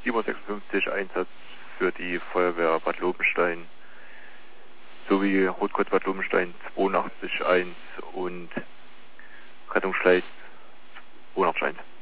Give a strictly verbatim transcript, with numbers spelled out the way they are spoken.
siebenhundertsechsundfünfzig Einsatz für die Feuerwehr Bad Lobenstein sowie Rotkreuz Bad Lobenstein zweiundachtzig eins und Rettungsschleiz zweiundachtzig eins.